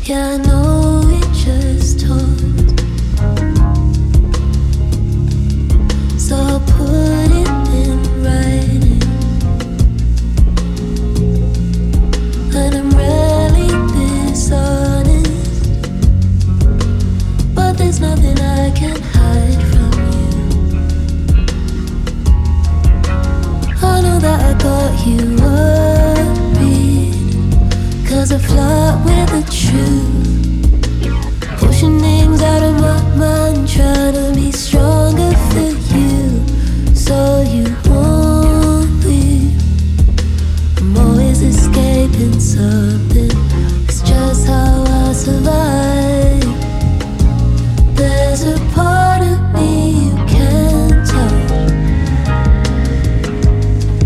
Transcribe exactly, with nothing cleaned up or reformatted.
Yeah, I know we just talked, so I'll put it in writing. And I'm rarely this honest, but there's nothing I can hide from you. I know that I got you worried, 'cause I flirt with the truth.